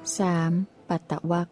3. ปัตตวรรค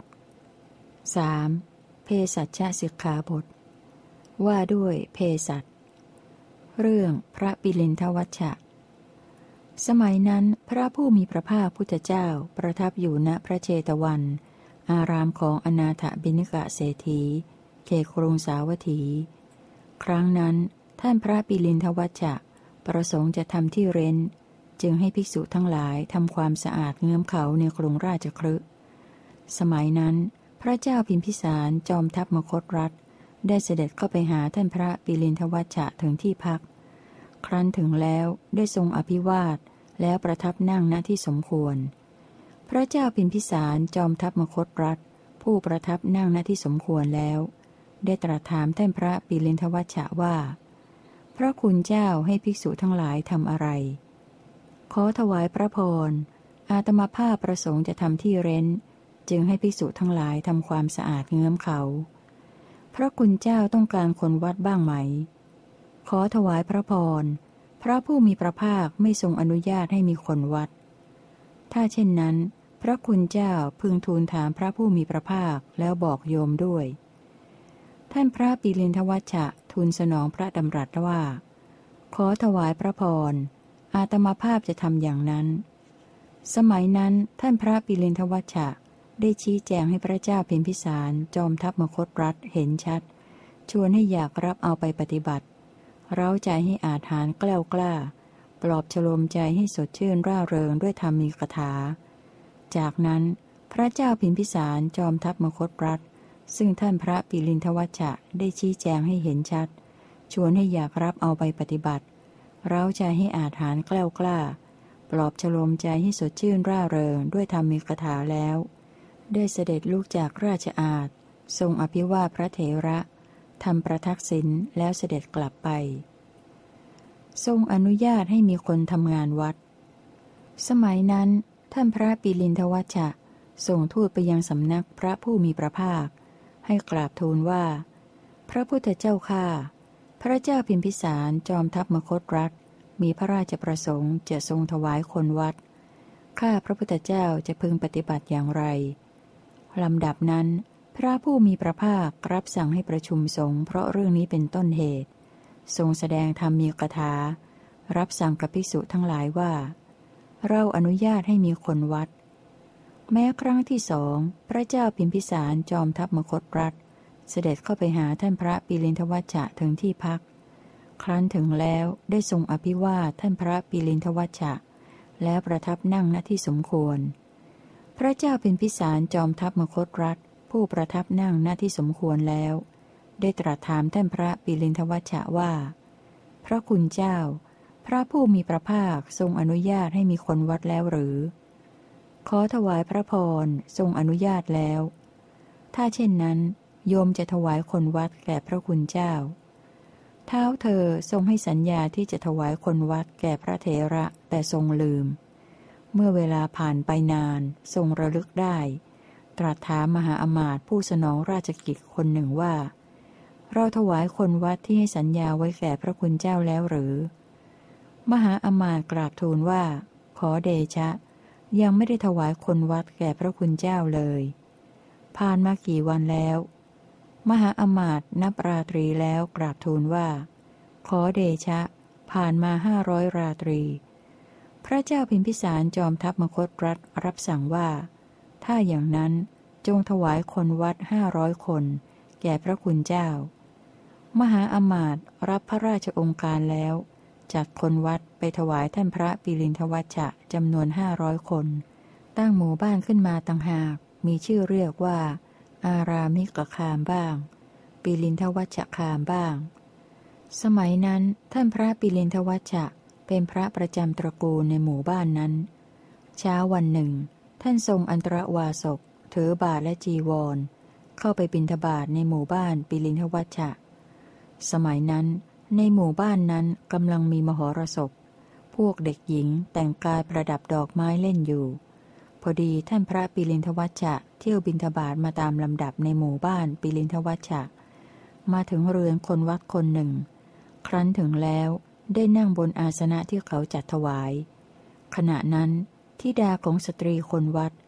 3. เภสัชสิกขาบทว่าด้วยเภสัชเรื่องพระปิลินทวัชชะสมัยนั้นพระผู้มีพระภาคพุทธเจ้าประทับอยู่ณพระเชตวัน อารามของอนาถบิณฑเศรษฐีเขตกรุงสาวัตถี ครั้งนั้นท่านพระปิลินทวัชชะประสงค์จะทำที่เร้นจึงให้ภิกษุทั้งหลายทำความสะอาดเงื้อมเขาในกรุงราชคฤห์สมัยนั้นพระเจ้าพิมพิสารจอมทัพมคธรัฐได้เสด็จเข้าไปหาท่านพระปิลินทวัชชะถึงที่พักครั้นถึงแล้วได้ทรงอภิวาทแล้วประทับนั่งณที่สมควรพระเจ้าพิมพิสารจอมทัพมคธรัฐผู้ประทับนั่งณที่สมควรแล้วได้ตรัสถามท่านพระปิลินทวัชชะว่าพระคุณเจ้าให้ภิกษุทั้งหลายทำอะไรขอถวายพระพรอาตมาภาพประสงค์จะทำที่เร้นจึงให้ภิกษุทั้งหลายทำความสะอาดเงื้อมเขาพระคุณเจ้าต้องการคนวัดบ้างไหมขอถวายพระพรพระผู้มีพระภาคไม่ทรงอนุญาตให้มีคนวัดถ้าเช่นนั้นพระคุณเจ้าพึงทูลถามพระผู้มีพระภาคแล้วบอกโยมด้วยท่านพระปิลินทวัชชะทูลสนองพระดำรัสว่าขอถวายพระพรอาตมาภาพจะทำอย่างนั้นสมัยนั้นท่านพระปิลินทวัชชะได้ชี้แจงให้พระเจ้าพิมพิสารจอมทัพมคธรัฐเห็นชัดชวนให้อยากรับเอาไปปฏิบัติเร้าใจให้อาถรรพ์กล้ากล้าปลอบฉโลมใจให้สดชื่นร่าเริงด้วยธรรมีกถาจากนั้นพระเจ้าพิมพิสารจอมทัพมคธรัฐซึ่งท่านพระปิลินทวัชชะได้ชี้แจงให้เห็นชัดชวนให้อยากรับเอาไปปฏิบัติเร้าใจให้อาถรรพ์กล้ากล้าปลอบฉโลมใจให้สดชื่นร่าเริงด้วยธรรมีกถาแล้วได้เสด็จลุกจากราชอาณาทรงอภิวาทพระเถระทำประทักษิณแล้วเสด็จกลับไปทรงอนุญาตให้มีคนทำงานวัดสมัยนั้นท่านพระปิลินทวัชชะส่งทูตไปยังสำนักพระผู้มีพระภาคให้กราบทูลว่าพระพุทธเจ้าข้าพระเจ้าพิมพิสารจอมทัพมคธรัฐมีพระราชประสงค์จะทรงถวายคนวัดข้าพระพุทธเจ้าจะพึงปฏิบัติอย่างไรลำดับนั้นพระผู้มีพระภาครับสั่งให้ประชุมสงฆ์เพราะเรื่องนี้เป็นต้นเหตุทรงแสดงธรรมีกถารับสั่งกับภิกษุทั้งหลายว่าเราอนุญาตให้มีคนวัดแม้ครั้งที่สองพระเจ้าพิมพิสารจอมทัพมคธรัฐเสด็จเข้าไปหาท่านพระปิลินทวัชชะถึงที่พักครั้นถึงแล้วได้ทรงอภิวาทท่านพระปิลินทวัชชะแล้วประทับนั่งณที่สมควรพระเจ้าพิมพิสารจอมทัพมคธรัฐผู้ประทับนั่งณที่สมควรแล้วได้ตรัสถามท่านพระปิลินทวัชชะว่าพระคุณเจ้าพระผู้มีพระภาคทรงอนุญาตให้มีคนวัดแล้วหรือขอถวายพระพรทรงอนุญาตแล้วถ้าเช่นนั้นโยมจะถวายคนวัดแก่พระคุณเจ้าเท้าเธอทรงให้สัญญาที่จะถวายคนวัดแก่พระเถระแต่ทรงลืมเมื่อเวลาผ่านไปนานทรงระลึกได้ตรัสถามมหาอมาตย์ผู้สนองราชกิจคนหนึ่งว่าเราถวายคนวัดที่ให้สัญญาไว้แก่พระคุณเจ้าแล้วหรือมหาอมาตย์กราบทูลว่าขอเดชะยังไม่ได้ถวายคนวัดแก่พระคุณเจ้าเลยผ่านมากี่วันแล้วมหาอมาตย์นับราตรีแล้วกราบทูลว่าขอเดชะผ่านมา500 ราตรีพระเจ้าพิมพิสารจอมทัพมคธรัฐรับสั่งว่าถ้าอย่างนั้นจงถวายคนวัด500 คนแก่พระคุณเจ้ามหาอมาตย์รับพระราชองค์การแล้วจัดคนวัดไปถวายท่านพระปิลินทวัชชะจำนวน500 คนตั้งหมู่บ้านขึ้นมาต่างหากมีชื่อเรียกว่าอารามิกคามบ้างปิลินทวัชชคามบ้างสมัยนั้นท่านพระปิลินทวัชชะเป็นพระประจำตระกูลในหมู่บ้านนั้นเช้าวันหนึ่งท่านทรงอันตรวาสกถือบาตรและจีวรเข้าไปบิณฑบาตในหมู่บ้านปิลินทวัชชะสมัยนั้นในหมู่บ้านนั้นกำลังมีมหรสพพวกเด็กหญิงแต่งกายประดับดอกไม้เล่นอยู่พอดีท่านพระปิลินทวัชชะเที่ยวบิณฑบาตมาตามลำดับในหมู่บ้านปิลินทวัชชะมาถึงเรือนคนวัดคนหนึ่งครั้นถึงแล้วได้นั่งบนอาสนะที่เขาจัดถวายขณะนั้นธิดาของสตรีคนวัด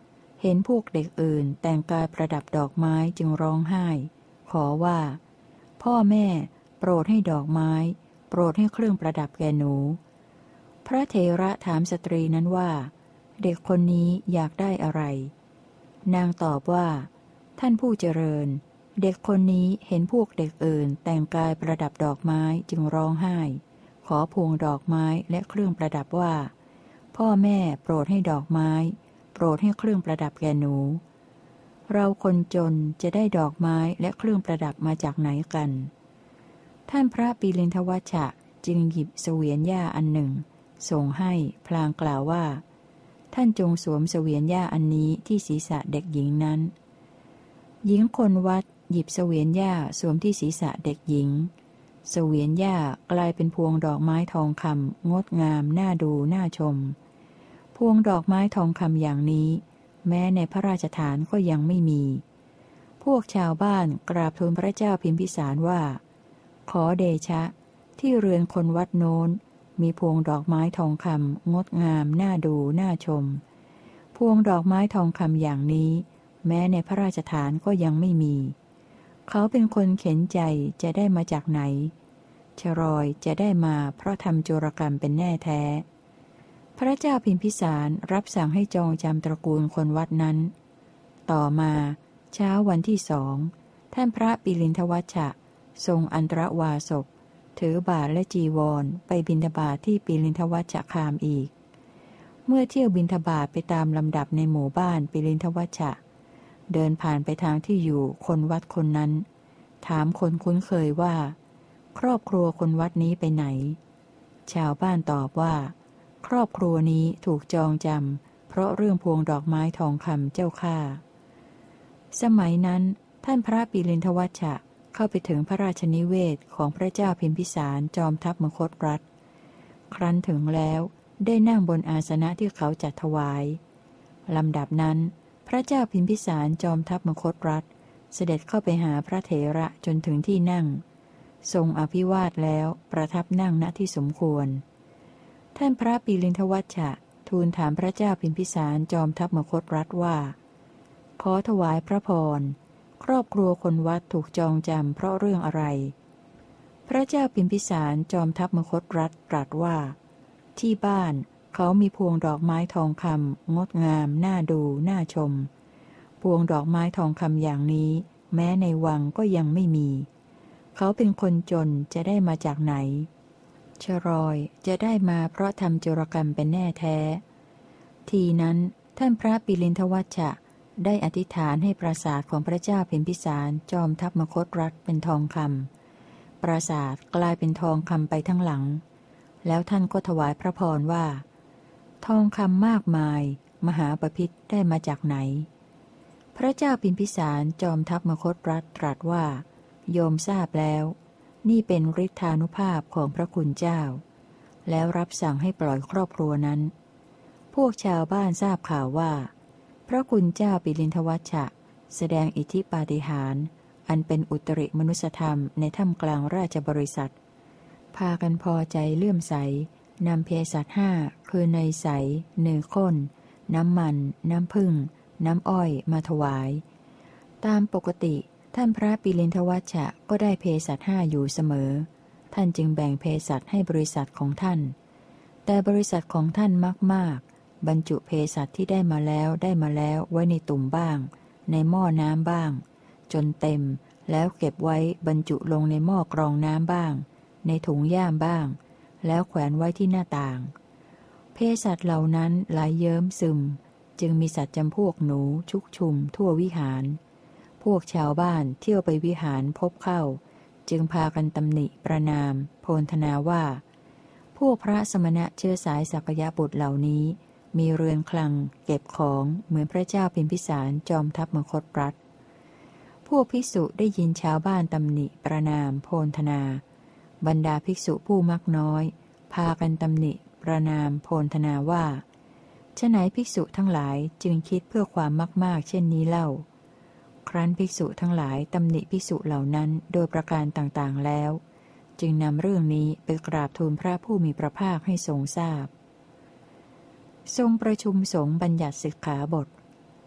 เห็นพวกเด็กอื่นแต่งกายประดับดอกไม้จึงร้องไห้ขอว่าพ่อแม่โปรดให้ดอกไม้โปรดให้เครื่องประดับแก่หนูพระเถระถามสตรีนั้นว่าเด็กคนนี้อยากได้อะไรนางตอบว่าท่านผู้เจริญเด็กคนนี้เห็นพวกเด็กอื่นแต่งกายประดับดอกไม้จึงร้องไห้ขอพวงดอกไม้และเครื่องประดับว่าพ่อแม่โปรดให้ดอกไม้โปรดให้เครื่องประดับแก่หนูเราคนจนจะได้ดอกไม้และเครื่องประดับมาจากไหนกันท่านพระปิลินทวัชชะจึงหยิบเสวียนหญ้าอันหนึ่งส่งให้พลางกล่าวว่าท่านจงสวมเสวียนหญ้าอันนี้ที่ศีรษะเด็กหญิงนั้นหญิงคนวัดหยิบเสวียนหญ้าสวมที่ศีรษะเด็กหญิงเสวียนหญ้ากลายเป็นพวงดอกไม้ทองคำงดงามน่าดูน่าชมพวงดอกไม้ทองคำอย่างนี้แม้ในพระราชฐานก็ยังไม่มีพวกชาวบ้านกราบทูลพระเจ้าพิมพิสารว่าขอเดชะที่เรือนคนวัดโน้นมีพวงดอกไม้ทองคำงดงามน่าดูน่าชมพวงดอกไม้ทองคำอย่างนี้แม้ในพระราชฐานก็ยังไม่มีเขาเป็นคนเข็นใจจะได้มาจากไหนชรอยจะได้มาเพราะทำโจรกรรมเป็นแน่แท้พระเจ้าพิมพิสารรับสั่งให้จองจำตระกูลคนวัดนั้นต่อมาเช้าวันที่สองท่านพระปิลินทวัชชะทรงอันตรวาสกถือบาตรและจีวรไปบิณฑบาตที่ปิลินทวัชชะคามอีกเมื่อเที่ยวบิณฑบาตไปตามลำดับในหมู่บ้านปิลินทวัชชะเดินผ่านไปทางที่อยู่คนวัดคนนั้นถามคนคุ้นเคยว่าครอบครัวคนวัดนี้ไปไหนชาวบ้านตอบว่าครอบครัวนี้ถูกจองจำเพราะเรื่องพวงดอกไม้ทองคำเจ้าข้าสมัยนั้นท่านพระปิลินทวัชชะเข้าไปถึงพระราชนิเวศของพระเจ้าพิมพิสารจอมทัพมคธรัฐครั้นถึงแล้วได้นั่งบนอาสนะที่เขาจัดถวายลำดับนั้นพระเจ้าพิมพิสารจอมทัพมคธรัฐเสด็จเข้าไปหาพระเถระจนถึงที่นั่งทรงอภิวาทแล้วประทับนั่งณที่สมควรท่านพระปิลินทวัชชะทูลถามพระเจ้าพิมพิสารจอมทัพมคธรัฐว่าขอถวายพระพรครอบครัวคนวัดถูกจองจำเพราะเรื่องอะไรพระเจ้าพิมพิสารจอมทัพมคธรัฐตรัสว่าที่บ้านเขามีพวงดอกไม้ทองคำงดงามน่าดูน่าชมพวงดอกไม้ทองคำอย่างนี้แม้ในวังก็ยังไม่มีเขาเป็นคนจนจะได้มาจากไหนชรอยจะได้มาเพราะทำโจรกรรมเป็นแน่แท้ทีนั้นท่านพระปิลินทวัชชะได้อธิษฐานให้ปราสาทของพระเจ้าพิมพิสารจอมทัพมคธรัฐเป็นทองคำปราสาทกลายเป็นทองคำไปทั้งหลังแล้วท่านก็ถวายพระพรว่าทองคำมากมายมหาบพิตรได้มาจากไหนพระเจ้าพิมพิสารจอมทัพมคธรัฐตรัสว่าโยมทราบแล้วนี่เป็นฤทธานุภาพของพระคุณเจ้าแล้วรับสั่งให้ปล่อยครอบครัวนั้นพวกชาวบ้านทราบข่าวว่าพระคุณเจ้าปิลินทวัชชะแสดงอิทธิปาฏิหาริย์อันเป็นอุตริมนุสธรรมในถ้ำกลางราชบริษัทพากันพอใจเลื่อมใสนำเภสัชห้าคือเนยใสเนยข้นน้ำมันน้ำผึ้งน้ำอ้อยมาถวายตามปกติท่านพระปิลินทวัชชะก็ได้เภสัชห้าอยู่เสมอท่านจึงแบ่งเภสัชให้บริษัทของท่านแต่บริษัทของท่านมากบรรจุเภสัชที่ได้มาแล้วไว้ในตุ่มบ้างในหม้อน้ำบ้างจนเต็มแล้วเก็บไว้บรรจุลงในหม้อกรองน้ำบ้างในถุงย่ามบ้างแล้วแขวนไว้ที่หน้าต่างเภสัชเหล่านั้นไหลเยิ้มซึมจึงมีสัตว์จำพวกหนูชุกชุมทั่ววิหารพวกชาวบ้านเที่ยวไปวิหารพบเข้าจึงพากันตำหนิประณามโพลธนาว่าพวกพระสมณะเชื้อสายสักยบุตรเหล่านี้มีเรือนคลังเก็บของเหมือนพระเจ้าพิมพิสารจอมทัพมคธรัฐพวกภิกษุได้ยินชาวบ้านตำหนิประณามโพลธนาบรรดาภิกษุผู้มักน้อยพากันตำหนิประณามโพลธนาว่าฉะไหนภิกษุทั้งหลายจึงคิดเพื่อความมากๆเช่นนี้เล่าครั้นภิกษุทั้งหลายตำหนิภิกษุเหล่านั้นโดยประการต่างๆแล้วจึงนำเรื่องนี้ไปกราบทูลพระผู้มีพระภาคให้ทรงทราบทรงประชุมสงฆ์บัญญัติสิกขาบท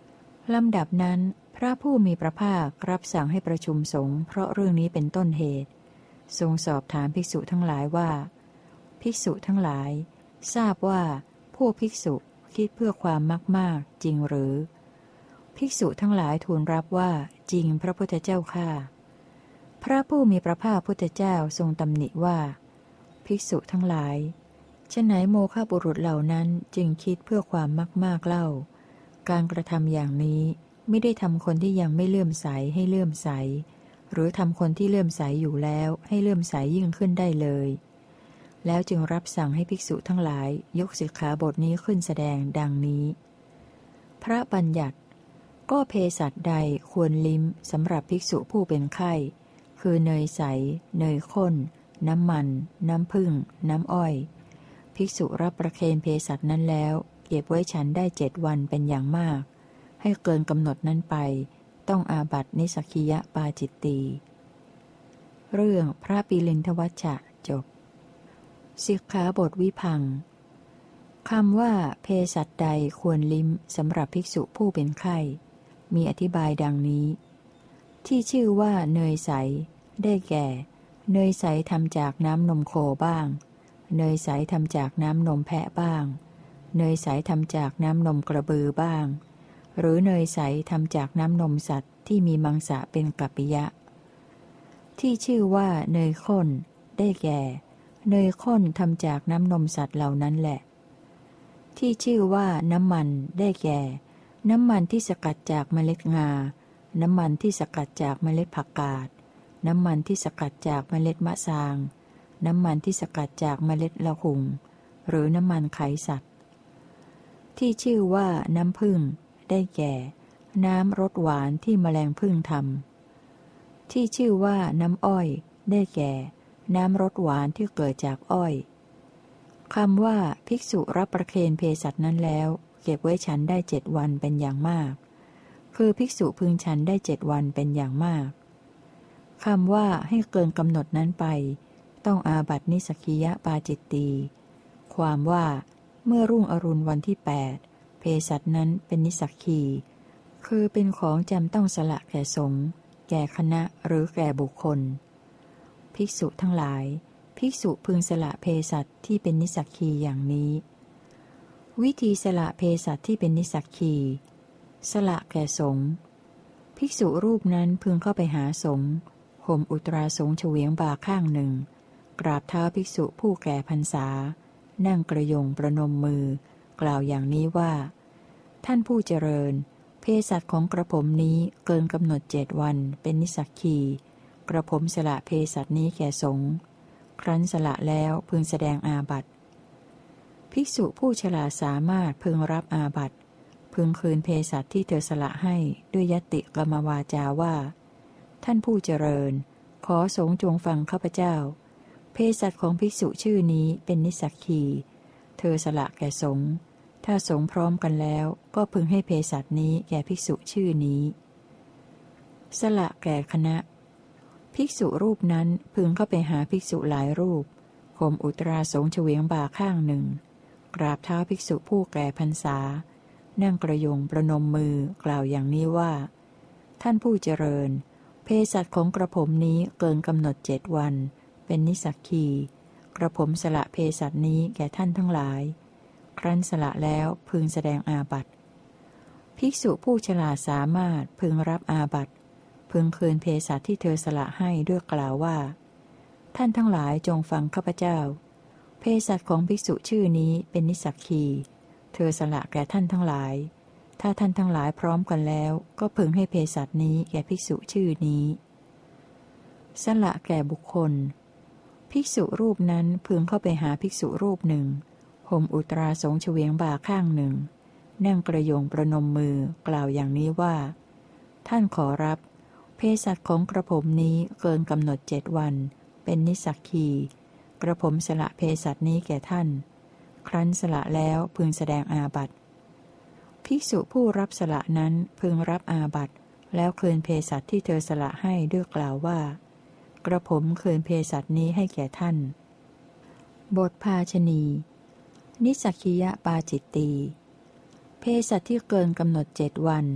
ลำดับนั้นพระผู้มีพระภาครับสั่งให้ประชุมสงฆ์เพราะเรื่องนี้เป็นต้นเหตุทรงสอบถามภิกษุทั้งหลายว่าภิกษุทั้งหลายทราบว่าพวกภิกษุคิดเพื่อความมากจริงหรือภิกษุทั้งหลายทูลรับว่าจริงพระพุทธเจ้าข้าพระผู้มีพระภาคพุทธเจ้าทรงตำหนิว่าภิกษุทั้งหลายฉะไหนโมฆะบุรุษเหล่านั้นจึงคิดเพื่อความมากเล่าการกระทำอย่างนี้ไม่ได้ทำคนที่ยังไม่เลื่อมใสให้เลื่อมใสหรือทำคนที่เลื่อมใสอยู่แล้วให้เลื่อมใสยิ่งขึ้นได้เลยแล้วจึงรับสั่งให้ภิกษุทั้งหลายยกสิกขาบทนี้ขึ้นแสดงดังนี้พระบัญญัติก็เภสัชใดควรลิ้มสำหรับภิกษุผู้เป็นไข้คือเนยใสเนยข้นน้ำมันน้ำผึ้งน้ำอ้อยภิกษุรับประเคนเภสัชนั้นแล้วเก็บไว้ฉันได้7 วันเป็นอย่างมากให้เกินกำหนดนั้นไปต้องอาบัตินิสสกิยปาจิตตีเรื่องพระปิลินทวัชชะจบสิกขาบทวิพังคำว่าเภสัชใดควรลิ้มสำหรับภิกษุผู้เป็นไข้มีอธิบายดังนี้ที่ชื่อว่าเนยใสได้แก่เนยใสทำจากน้ำนมโคบ้างเนยใสทำจากน้ำนมแพะบ้างเนยใสทำจากน้ำนมกระบือบ้างหรือเนยใสทำจากน้ำนมสัตว์ที่มีมังสะเป็นกัปปิยะที่ชื่อว่าเนยข้นได้แก่เนยข้นทำจากน้ำนมสัตว์เหล่านั้นแหละที่ชื่อว่าน้ำมันได้แก่น้ำมันที่สกัดจากเมล็ดงาน้ำมันที่สกัดจากเมล็ดผักกาดน้ำมันที่สกัดจากเมล็ดมะสางน้ำมันที่สกัดจากเมล็ดละหุ่งหรือน้ำมันไขสัตว์ที่ชื่อว่าน้ำผึ้งได้แก่น้ำรสหวานที่แมลงผึ้งทำที่ชื่อว่าน้ำอ้อยได้แก่น้ำรสหวานที่เกิดจากอ้อยคำว่าภิกษุรับประเคนเภสัชนั้นแล้วเก็บไว้ฉันได้7 วันเป็นอย่างมากคือภิกษุพึงฉันได้7 วันเป็นอย่างมากคำว่าให้เกินกำหนดนั้นไปต้องอาบัตินิสสกิยปาจิตตีความว่าเมื่อรุ่งอรุณวันที่8เภสัชนั้นเป็นนิสสักคีคือเป็นของจำต้องสละแก่สงฆ์แก่คณะหรือแก่บุคคลภิกษุทั้งหลายภิกษุพึงสละเภสัชที่เป็นนิสสักคีอย่างนี้วิธีสละเภสัชที่เป็นนิสสักคีสละแก่สงฆ์ภิกษุรูปนั้นพึงเข้าไปหาสงฆ์ห่มอุตราสงฆ์เฉวียงบ่าข้างหนึ่งกราบเท้าภิกษุผู้แก่พรรษานั่งกระยงประนมมือกล่าวอย่างนี้ว่าท่านผู้เจริญเภสัชของกระผมนี้เกินกำหนด7 วันเป็นนิสสักคีกระผมสละเภสัชนี้แก่สงฆ์ครั้นสละแล้วพึงแสดงอาบัติภิกษุผู้ฉลาดสามารถพึงรับอาบัติพึงคืนเภสัชที่เธอสละให้ด้วยยติกรรมวาจาว่าท่านผู้เจริญขอสงฆ์จงฟังข้าพเจ้าเภสัชของภิกษุชื่อนี้เป็นนิสสักคีเธอสละแก่สงฆ์ถ้าสงฆ์พร้อมกันแล้วก็พึงให้เภสัชนี้แก่ภิกษุชื่อนี้สละแก่คณะภิกษุรูปนั้นพึงเข้าไปหาภิกษุหลายรูปห่มอุตราสงฆ์เฉวียงบ่าข้างหนึ่งกราบเท้าภิกษุผู้แก่พรรษานั่งกระยงประนมมือกล่าวอย่างนี้ว่าท่านผู้เจริญเภสัชของกระผมนี้เกินกำหนด7 วันเป็นนิสสักคีกระผมสละเภสัชนี้แก่ท่านทั้งหลายครั้นสละแล้วพึงแสดงอาบัติภิกษุผู้ฉลาดสามารถพึงรับอาบัติพึงคืนเภสัชที่เธอสละให้ด้วยกล่าวว่าท่านทั้งหลายจงฟังข้าพเจ้าเภสัชของภิกษุชื่อนี้เป็นนิสสักคีเธอสละแก่ท่านทั้งหลายถ้าท่านทั้งหลายพร้อมกันแล้วก็พึงให้เภสัชนี้แก่ภิกษุชื่อนี้สละแก่บุคคลภิกษุรูปนั้นพึงเข้าไปหาภิกษุรูปหนึ่งห่มอุตราสงฆ์เฉวียงบ่าข้างหนึ่งนั่งกระยงประนมมือกล่าวอย่างนี้ว่าท่านขอรับเภสัชของกระผมนี้เกินกำหนด7 วันเป็นนิสสักคีกระผมสละเภสัชนี้แก่ท่านครั้นสละแล้วพึงแสดงอาบัติภิกษุผู้รับสละนั้นพึงรับอาบัติแล้วคืนเภสัชที่เธอสละให้ด้วยกล่าวว่ากระผมคืนเภสัชนี้ให้แก่ท่านบทภาชณีนิสสักคียปาจิตตีเภสัชที่เกินกำหนด7 วันเภ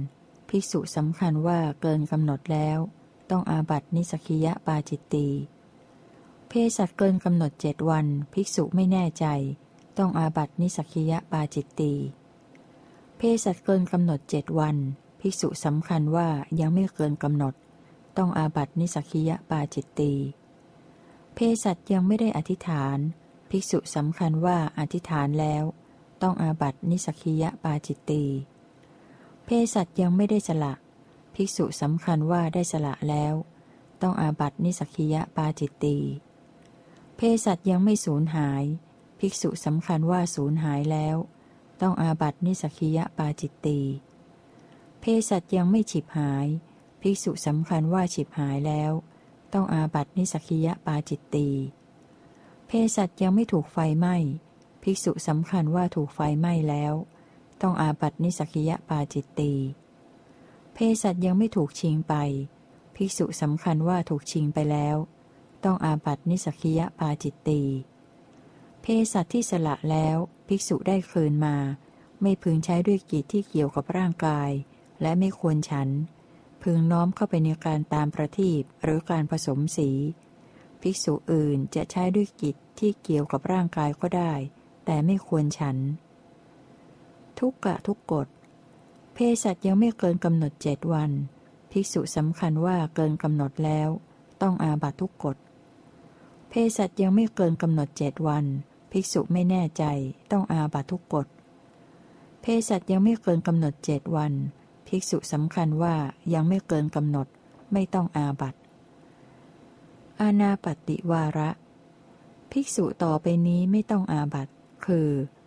ภิกษุสำคัญว่าเกินกำหนดแล้วต้องอาบัตินิสกิยปาจิตตีเภสัชเกินกำหนด7 วันภิกษุไม่แน่ใจต้องอาบัตินิสกิยปาจิตตีเภสัชเกินกำหนด7 วันภิกษุสำคัญว่ายังไม่เกินกำหนดต้องอาบัตินิสกิยปาจิตตีเภสัชยังไม่ได้อธิษฐานภิกษุสำคัญว่าอธิษฐานแล้วต้องอาบัตินิสกิยปาจิตตีเภสัชยังไม่ได้สละภิกษุสำคัญว่าได้สละแล้วต้องอาบัตินิสกิยปาจิตตีเภสัชยังไม่สูญหายภิกษุสำคัญว่าสูญหายแล้วต้องอาบัตินิสกิยปาจิตตีเภสัชยังไม่ฉิบหายภิกษุสำคัญว่าฉิบหายแล้วต้องอาบัตินิสกิยปาจิตตีเภสัชยังไม่ถูกไฟไหม้ภิกษุสำคัญว่าถูกไฟไหม้แล้วต้องอาบัตินิสกิยปาจิตตีเภสัชยังไม่ถูกชิงไปภิกษุสำคัญว่าถูกชิงไปแล้วต้องอาบัตินิสกิยปาจิตตีเภสัชที่สละแล้วภิกษุได้คืนมาไม่พึงใช้ด้วยกิจที่เกี่ยวกับร่างกายและไม่ควรฉันพึงน้อมเข้าไปในการตามประทีปหรือการผสมสีภิกษุอื่นจะใช้ด้วยกิจที่เกี่ยวกับร่างกายก็ได้แต่ไม่ควรฉันทุกกะทุกกฎเภสัชยังไม่เกินกำหนด7 วันภิกษุสำคัญว่าเกินกำหนดแล้วต้องอาบัตทุกกฎเภสัชยังไม่เกินกำหนด7 วันภิกษุไม่แน่ใจต้องอาบัตทุกกฎเภสัชยังไม่เกินกำหนด7 วันภิกษุสำคัญว่ายังไม่เกินกำหนดไม่ต้องอาบัติอานาปติวาระภิกษุต่อไปนี้ไม่ต้องอาบัติคือ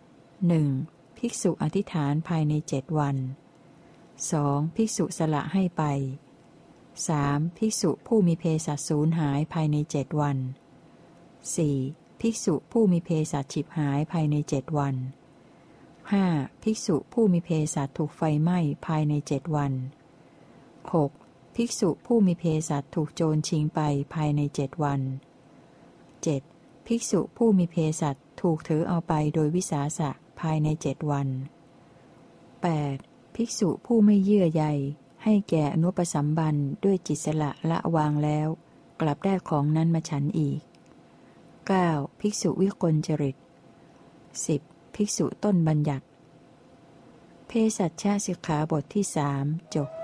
1. ภิกษุอธิษฐานภายใน7 วัน 2. ภิกษุสละให้ไป 3. ภิกษุผู้มีเภสัชสูญหายภายใน7 วัน 4. ภิกษุผู้มีเภสัชฉิบหายภายใน7 วัน 5. ภิกษุผู้มีเภสัชถูกไฟไหม้ภายใน7 วัน 6. ภิกษุผู้มีเภสัชถูกโจรชิงไปภายใน7 วัน 7. ภิกษุผู้มีเภสัชถูกถือเอาไปโดยวิสาสะภายใน7 วัน 8. ภิกษุผู้ไม่เยื่อใยให้แก่อนุปสัมบันด้วยจิตสละละวางแล้วกลับได้ของนั้นมาฉันอีก 9. ภิกษุวิกลจริต 10. ภิกษุต้นบัญญัติเภสัชฌสิกขาบทที่3จบ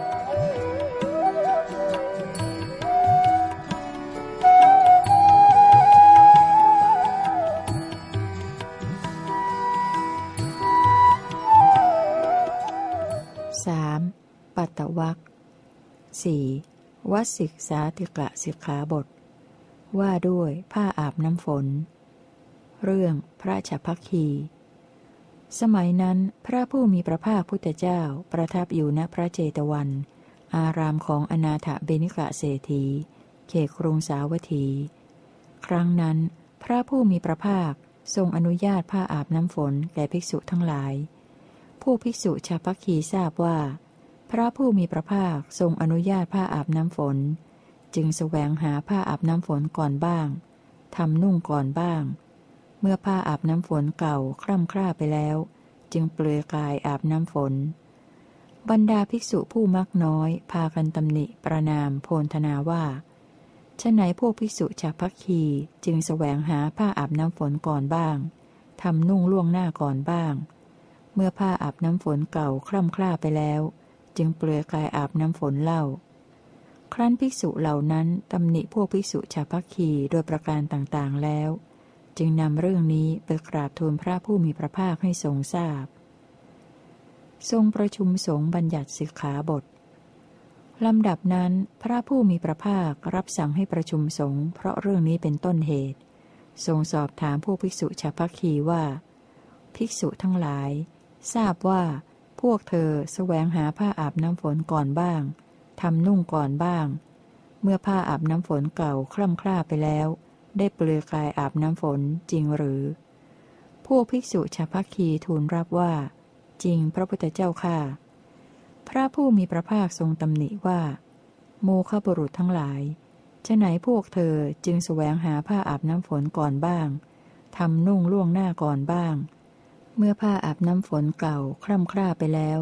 ปัตตวรรค 4. วสิกสาติกะสิกขาบทว่าด้วยผ้าอาบน้ำฝนเรื่องพระฉัพพคีสมัยนั้นพระผู้มีพระภาคพุทธเจ้าประทับอยู่ณพระเจตวันอารามของอนาถเบณิกะเศรษฐีเขตกรุงสาวัตถีครั้งนั้นพระผู้มีพระภาคทรงอนุญาตผ้าอาบน้ำฝนแก่ภิกษุทั้งหลายผู้ภิกษุฉัพพคีทราบว่าพระผู้มีพระภาคทรงอนุญาตผ้าอาบน้ำฝนจึงแสวงหาผ้าอาบน้ำฝนก่อนบ้างทำนุ่งก่อนบ้างเมื่อผ้าอาบน้ำฝนเก่าคร่ำคร่าไปแล้วจึงเปลือยกายอาบน้ำฝนบรรดาภิกษุผู้มักน้อยพากันตำหนิประณามโพลธนาว่าฉะไหนพวกภิกษุฉัพพคีจึงแสวงหาผ้าอาบน้ำฝนก่อนบ้างทำนุ่งล่วงหน้าก่อนบ้างเมื่อผ้าอาบน้ำฝนเก่าคร่ำคร่าไปแล้วจึงเปลือยกายอาบน้ำฝนเล่าครั้นภิกษุเหล่านั้นตำหนิพวกภิกษุฉัพพคีโดยประการต่างๆแล้วจึงนำเรื่องนี้ไปกราบทูลพระผู้มีพระภาคให้ทรงทราบทรงประชุมสงฆ์บัญญัติสิกขาบทลำดับนั้นพระผู้มีพระภาครับสั่งให้ประชุมสงฆ์เพราะเรื่องนี้เป็นต้นเหตุทรงสอบถามพวกภิกษุฉัพพคีว่าภิกษุทั้งหลายทราบว่าพวกเธอแสวงหาผ้าอาบน้ำฝนก่อนบ้างทำนุ่งก่อนบ้างเมื่อผ้าอาบน้ำฝนเก่าคร่ำคร่าไปแล้วได้เปลือยกายอาบน้ำฝนจริงหรือพวกภิกษุฉัพพคีทูลรับว่าจริงพระพุทธเจ้าข้าพระผู้มีพระภาคทรงตำหนิว่าโมฆะบุรุษทั้งหลายฉะไหนพวกเธอจึงแสวงหาผ้าอาบน้ำฝนก่อนบ้างทำนุ่งล่วงหน้าก่อนบ้างเมื่อผ้าอาบน้ำฝนเก่าคร่ำคร่าไปแล้ว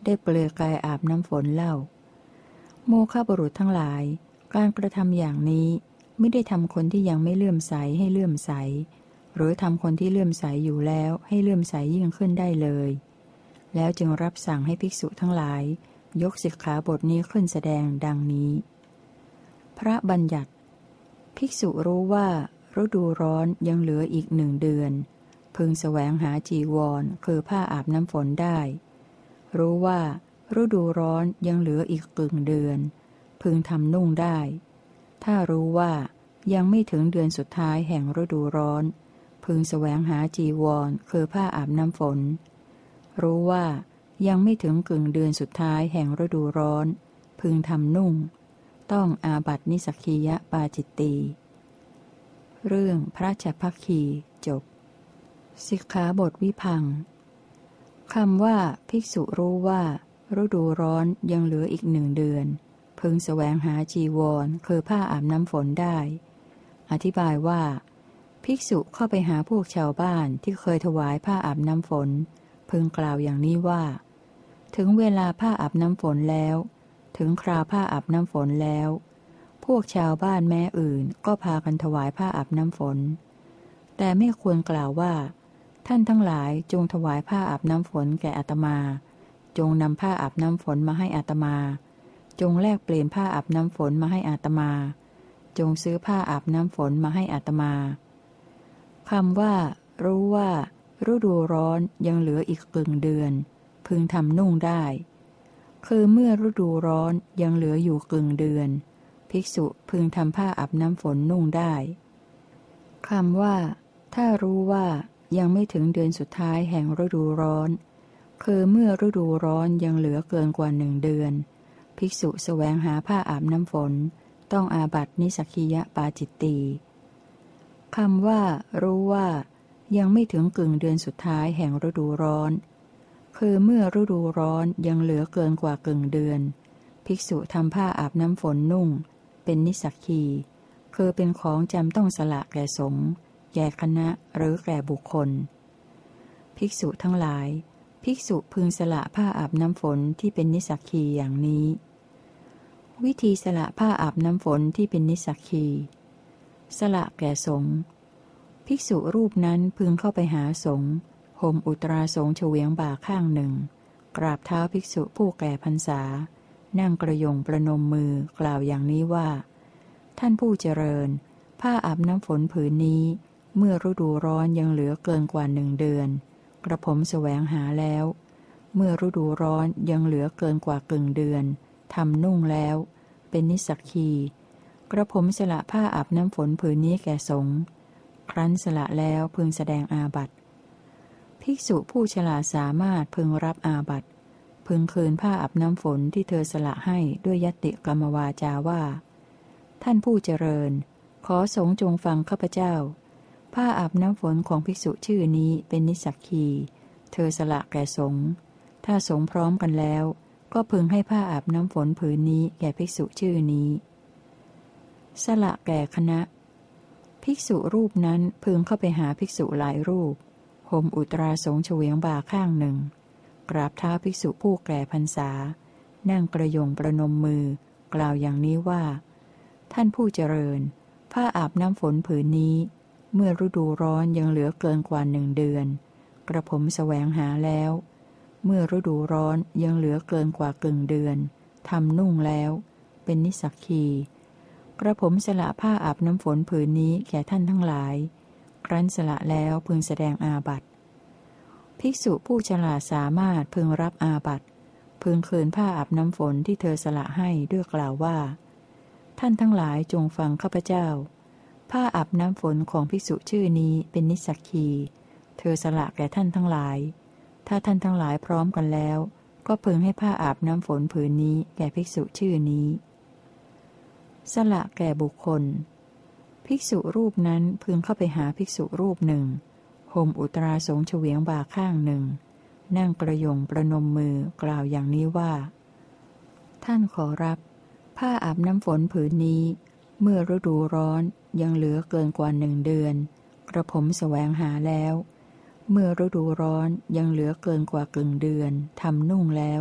ได้เปลือยกายอาบน้ำฝนเล่าโมฆะบุรุษทั้งหลายการกระทำอย่างนี้ไม่ได้ทำคนที่ยังไม่เลื่อมใสให้เลื่อมใสหรือทำคนที่เลื่อมใสอยู่แล้วให้เลื่อมใสยิ่งขึ้นได้เลยแล้วจึงรับสั่งให้ภิกษุทั้งหลายยกสิกขาบทนี้ขึ้นแสดงดังนี้พระบัญญัติภิกษุรู้ว่าฤดูร้อนยังเหลืออีก1 เดือนพึงแสวงหาจีวรคือผ้าอาบน้ำฝนได้รู้ว่าฤดูร้อนยังเหลืออีก1 เดือนพึงทำนุ่งได้ถ้ารู้ว่ายังไม่ถึงเดือนสุดท้ายแห่งฤดูร้อนพึงแสวงหาจีวรคือผ้าอาบน้ำฝนรู้ว่ายังไม่ถึงเดือนสุดท้ายแห่งฤดูร้อนพึงทำนุ่งต้องอาบัตินิสสคียปาจิตตีเรื่องพระฉัพพคีจบสิกขาบทวิพังค์คำว่าภิกษุรู้ว่าฤดูร้อนยังเหลืออีก1 เดือนพึงแสวงหาจีวรคือผ้าอาบน้ำฝนได้อธิบายว่าภิกษุเข้าไปหาพวกชาวบ้านที่เคยถวายผ้าอาบน้ำฝนพึงกล่าวอย่างนี้ว่าถึงเวลาผ้าอาบน้ำฝนแล้วถึงคราวผ้าอาบน้ำฝนแล้วพวกชาวบ้านแม้อื่นก็พากันถวายผ้าอาบน้ำฝนแต่ไม่ควรกล่าวว่าท่านทั้งหลายจงถวายผ้าอาบน้ำฝนแก่อาตมาจงนำผ้าอาบน้ำฝนมาให้อาตมาจงแลกเปลี่ยนผ้าอาบน้ำฝนมาให้อาตมาจงซื้อผ้าอาบน้ำฝนมาให้อาตมาคำว่ารู้ว่าฤดูร้อนยังเหลืออีก1 เดือนพึงทำนุ่งได้คือเมื่อฤดูร้อนยังเหลืออยู่1 เดือนภิกษุพึงทำผ้าอาบน้ำฝนนุ่งได้คำว่าถ้ารู้ว่ายังไม่ถึงเดือนสุดท้ายแห่งฤดูร้อนคือเมื่อฤดูร้อนยังเหลือเกินกว่า1 เดือนภิกษุแสวงหาผ้าอาบน้ำฝนต้องอาบัตินิสสคียปาจิตตีคำว่ารู้ว่ายังไม่ถึงเดือนสุดท้ายแห่งฤดูร้อนคือเมื่อฤดูร้อนยังเหลือเกินกว่าเดือนภิกษุทำผ้าอาบน้ำฝนนุ่งเป็นนิสสักคีคือเป็นของจำต้องสละแก่สงฆ์แก่คณะหรือแก่บุคคลภิกษุทั้งหลายภิกษุพึงสละผ้าอาบน้ำฝนที่เป็นนิสสักคีอย่างนี้วิธีสละผ้าอาบน้ำฝนที่เป็นนิสสักคีสละแก่สงฆ์ภิกษุรูปนั้นพึงเข้าไปหาสงฆ์ห่มอุตราสงฆ์เฉวียงบ่าข้างหนึ่งกราบเท้าภิกษุผู้แก่พรรษานั่งกระยงประนมมือกล่าวอย่างนี้ว่าท่านผู้เจริญผ้าอาบน้ำฝนผืนนี้เมื่อฤดูร้อนยังเหลือเกินกว่า1 เดือนกระผมแสวงหาแล้วเมื่อฤดูร้อนยังเหลือเกินกว่าเดือนทำนุ่งแล้วเป็นนิสสักคีกระผมสละผ้าอาบน้ำฝนผืนนี้แก่สงฆ์ครั้นสละแล้วพึงแสดงอาบัติภิกษุผู้ฉลาดสามารถพึงรับอาบัติพึงคืนผ้าอาบน้ำฝนที่เธอสละให้ด้วยยติกรรมวาจาว่าท่านผู้เจริญขอสงฆ์จงฟังข้าพเจ้าผ้าอาบน้ำฝนของภิกษุชื่อนี้เป็นนิสสักคีเธอสละแก่สงฆ์ถ้าสงฆ์พร้อมกันแล้วก็พึงให้ผ้าอาบน้ำฝนผืนนี้แก่ภิกษุชื่อนี้สละแก่คณะภิกษุรูปนั้นพึงเข้าไปหาภิกษุหลายรูปห่มอุตราสงฆ์เฉวียงบ่าข้างหนึ่งกราบเท้าภิกษุผู้แก่พรรษานั่งกระยงประนมมือกล่าวอย่างนี้ว่าท่านผู้เจริญผ้าอาบน้ำฝนผืนนี้เมื่อฤดูร้อนยังเหลือเกินกว่า1 เดือนกระผมแสวงหาแล้วเมื่อฤดูร้อนยังเหลือเกินกว่าเดือนทำนุ่งแล้วเป็นนิสสักคีกระผมสละผ้าอาบน้ำฝนผืนนี้แก่ท่านทั้งหลายครั้นสละแล้วพึงแสดงอาบัติภิกษุผู้ฉลาดสามารถพึงรับอาบัติพึงคืนผ้าอาบน้ำฝนที่เธอสละให้ด้วยกล่าวว่าท่านทั้งหลายจงฟังข้าพเจ้าผ้าอาบน้ำฝนของภิกษุชื่อนี้เป็นนิสสักคีเธอสละแก่ท่านทั้งหลายถ้าท่านทั้งหลายพร้อมกันแล้วก็พึงให้ผ้าอาบน้ำฝนผืนนี้แก่ภิกษุชื่อนี้สละแก่บุคคลภิกษุรูปนั้นพึงเข้าไปหาภิกษุรูปหนึ่งห่มอุตราสงฆ์เฉวียงบ่าข้างหนึ่งนั่งกระยงประนมมือกล่าวอย่างนี้ว่าท่านขอรับผ้าอาบน้ำฝนผืนนี้เมื่อฤดูร้อนยังเหลือเกินกว่า1 เดือนกระผมแสวงหาแล้วเมื่อฤดูร้อนยังเหลือเกินกว่าเดือนทำนุ่งแล้ว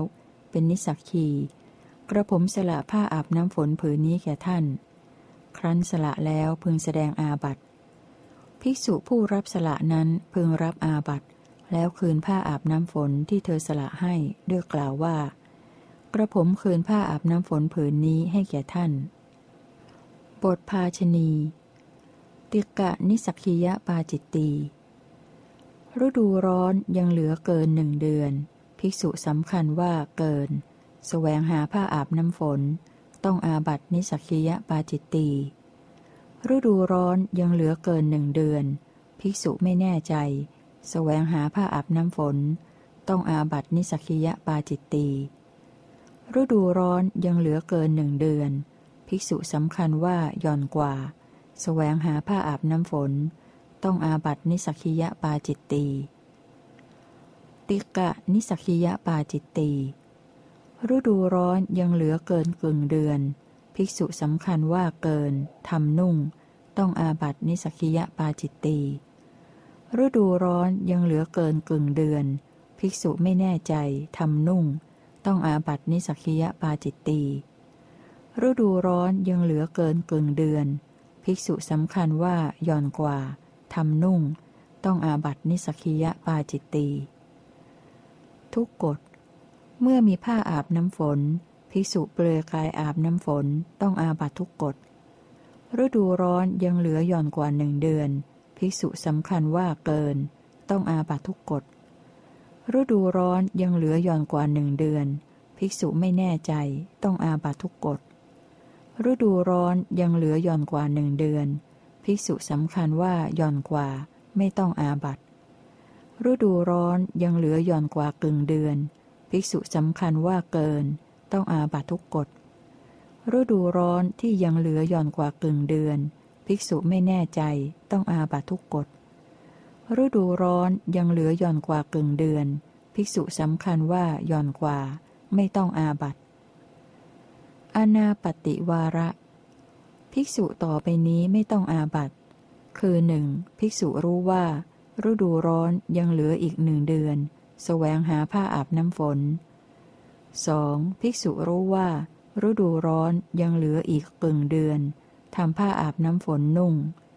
เป็นนิสสักคีกระผมสละผ้าอาบน้ำฝนผืนนี้แก่ท่านครั้นสละแล้วพึงแสดงอาบัติภิกษุผู้รับสละนั้นพึงรับอาบัติแล้วคืนผ้าอาบน้ำฝนที่เธอสละให้ด้วยกล่าวว่ากระผมคืนผ้าอาบน้ำฝนผืนนี้ให้แก่ท่านบทภาชณีติกะนิสักคียปาจิตตีฤดูร้อนยังเหลือเกิน1 เดือนภิกษุสำคัญว่าเกินแสวงหาผ้าอาบน้ำฝนต้องอาบัตินิสักคียปาจิตตีฤดูร้อนยังเหลือเกิน1 เดือนภิกษุไม่แน่ใจแสวงหาผ้าอาบน้ำฝนต้องอาบัตินิสักคียปาจิตตีฤดูร้อนยังเหลือเกิน1 เดือนภิกษุสำคัญว่าหย่อนกว่าแสวงหาผ้าอาบน้ำฝนต้องอาบัตินิสักคียปาจิตตีติกะนิสักคียปาจิตตีฤดูร้อนยังเหลือเกินกึ่งเดือนภิกษุสำคัญว่าเกินทำนุ่งต้องอาบัตินิสักคียปาจิตตีฤดูร้อนยังเหลือเกินกึ่งเดือนภิกษุไม่แน่ใจทำนุ่งต้องอาบัตินิสักคียปาจิตตีฤดูร้อนยังเหลือเกินกึ่งเดือนภิกษุสำคัญว่าหย่อนกว่าทำนุ่งต้องอาบัตินิสักคียปาจิตตีทุกกฎเมื่อมีผ้าอาบน้ำฝนภิกษุเปลือยกายอาบน้ำฝนต้องอาบัติทุกกฎฤดูร้อนยังเหลือหย่อนกว่า1 เดือนภิกษุสำคัญว่าเกินต้องอาบัติทุกกฎฤดูร้อนยังเหลือหย่อนกว่า1 เดือนภิกษุไม่แน่ใจต้องอาบัติทุกกฎฤดูร้อนยังเหลือหย่อนกว่า1 เดือนภิกษุสำคัญว่าหย่อนกว่าไม่ต้องอาบัติฤดูร้อนยังเหลือหย่อนกว่ากึ่งเดือนภิกษุสำคัญว่าเกินต้องอาบัติทุกกฎฤดูร้อนที่ยังเหลือหย่อนกว่ากึ่งเดือนภิกษุไม่แน่ใจต้องอาบัติทุกกฎฤดูร้อนยังเหลือหย่อนกว่ากึ่งเดือนภิกษุสำคัญว่าหย่อนกว่าไม่ต้องอาบัติอานาปฏิวาระภิกษุต่อไปนี้ไม่ต้องอาบัติคือ 1. ภิกษุรู้ว่าฤดูร้อนยังเหลืออีก1 เดือนแสวงหาผ้าอาบน้ำฝน 2. ภิกษุรู้ว่าฤดูร้อนยังเหลืออีกกึ่งเดือนทำผ้าอาบน้ำฝนนุ่ง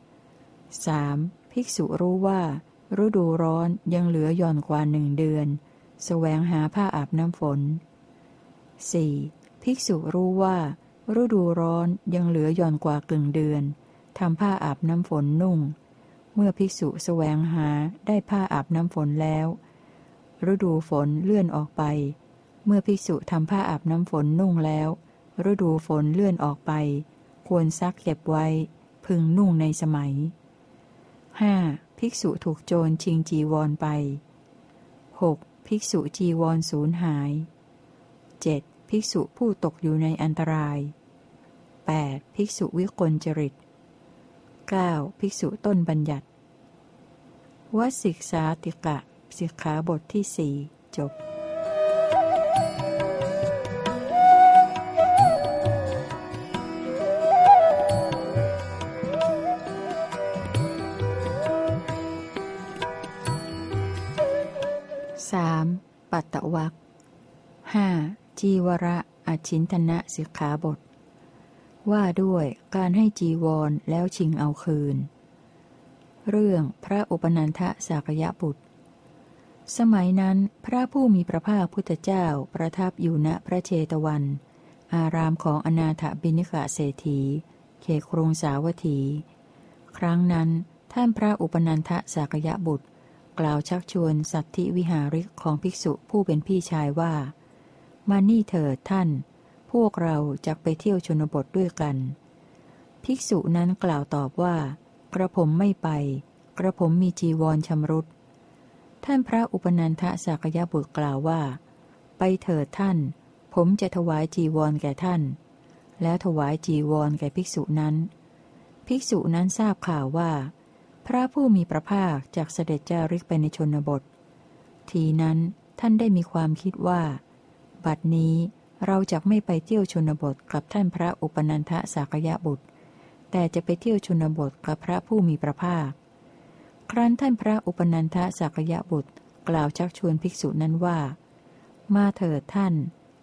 3. ภิกษุรู้ว่าฤดูร้อนยังเหลือหย่อนกว่า1 เดือนแสวงหาผ้าอาบน้ำฝน 4. ภิกษุรู้ว่าฤดูร้อนยังเหลือหย่อนกว่ากึ่งเดือนทำผ้าอาบน้ำฝนนุ่งเมื่อภิกษุแสวงหาได้ผ้าอาบน้ำฝนแล้วฤดูฝนเลื่อนออกไปเมื่อภิกษุทำผ้าอาบน้ำฝนนุ่งแล้วฤดูฝนเลื่อนออกไปควรซักเก็บไว้พึงนุ่งในสมัย 5. ภิกษุถูกโจรชิงจีวรไป 6. ภิกษุจีวรสูญหาย 7. ภิกษุผู้ตกอยู่ในอันตราย 8. ภิกษุวิกลจริต 9. ภิกษุต้นบัญญัติวสิกขาติกะสิกขาบทที่ 4 จบ 3. ปัตตวรรค 5. จีวระอชินทนะสิกขาบทว่าด้วยการให้จีวรแล้วชิงเอาคืนเรื่องพระอุปนันทสากยบุตรสมัยนั้นพระผู้มีพระภาคพุทธเจ้าประทับอยู่ณพระเชตวัน อารามของอนาถบิณฑิกเศรษฐีเขตกรุงสาวัตถี ครั้งนั้นท่านพระอุปนันทสากยบุตรกล่าวชักชวนสัตถิวิหาริกของภิกษุผู้เป็นพี่ชายว่ามานี่เถิดท่านพวกเราจะไปเที่ยวชนบทด้วยกันภิกษุนั้นกล่าวตอบว่ากระผมไม่ไปกระผมมีจีวรชำรุดท่านพระอุปนันทสากยบุตรกล่าวว่าไปเถิดท่านผมจะถวายจีวรแก่ท่านแล้วถวายจีวรแก่ภิกษุนั้นภิกษุนั้นทราบข่าวว่าพระผู้มีพระภาคจักเสด็จจาริกไปในชนบททีนั้นท่านได้มีความคิดว่าบัดนี้เราจักไม่ไปเที่ยวชนบทกับท่านพระอุปนันทสากยบุตรแต่จะไปเที่ยวชนบทกับพระผู้มีพระภาคครั้นท่านพระอุปนันทสากยบุตรกล่าวชักชวนภิกษุนั้นว่ามาเถิดท่าน